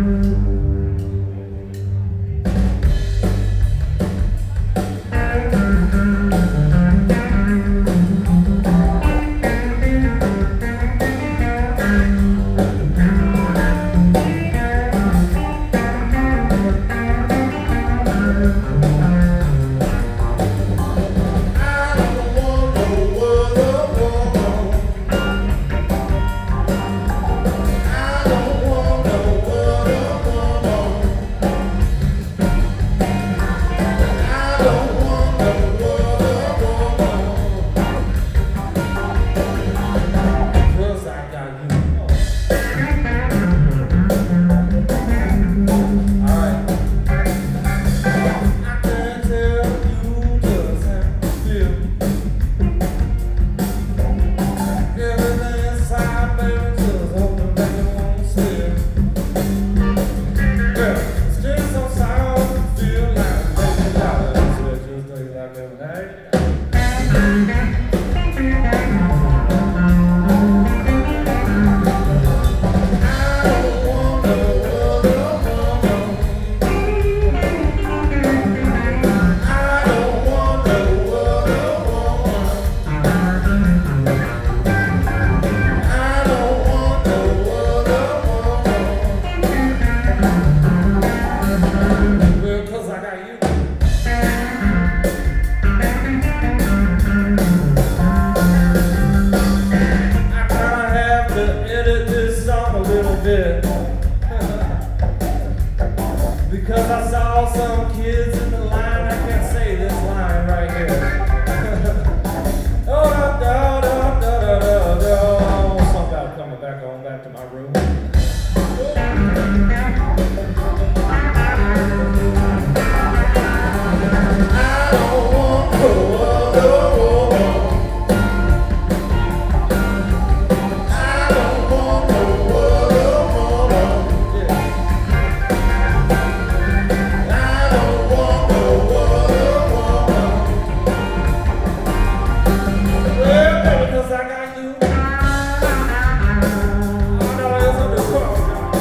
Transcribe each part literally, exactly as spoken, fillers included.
Because I saw some kids in the line, I can't say this line right here. Oh, da, da, da, da, da, da. Something about coming back on back to my room. I don't want no other woman. I don't want no other woman. I don't want no other woman. Well, baby, 'cause I got you. I know it's on the cross.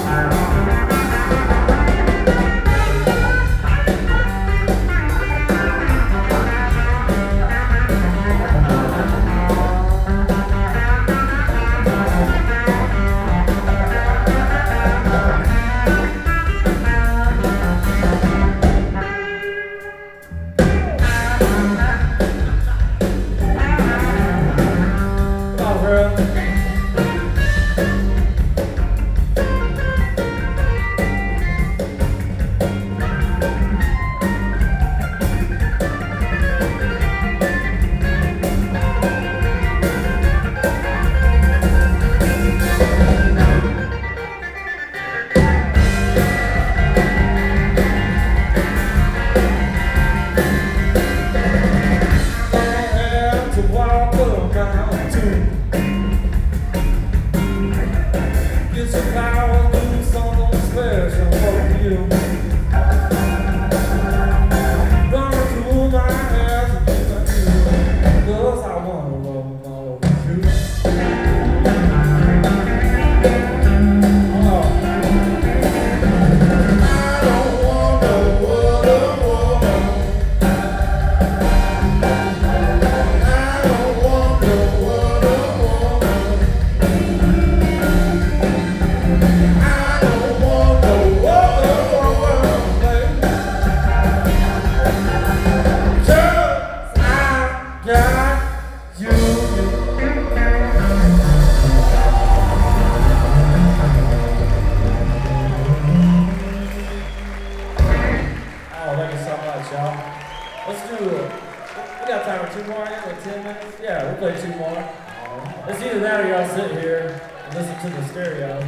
Let's do it. We got time for two more, yeah, like ten minutes? Yeah, we'll play two more. It's either that or y'all sit here and listen to the stereo.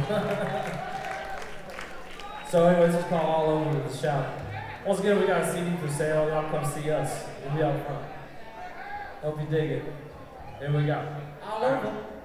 So anyways, it's called All Over the Shop. Once again, we got a C D for sale. Y'all come see us. We'll be out front. Hope you dig it. Here we go. All over.